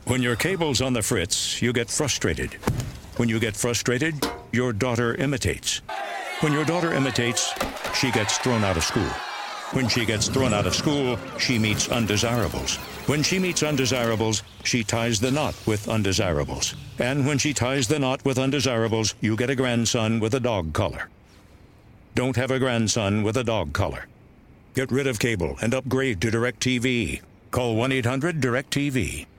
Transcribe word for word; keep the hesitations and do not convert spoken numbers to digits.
When your cable's on the fritz, you get frustrated. When you get frustrated, your daughter imitates. When your daughter imitates, she gets thrown out of school. When she gets thrown out of school, she meets undesirables. When she meets undesirables, she ties the knot with undesirables. And when she ties the knot with undesirables, you get a grandson with a dog collar. Don't have a grandson with a dog collar. Get rid of cable and upgrade to DirecTV. Call one eight hundred direct T V.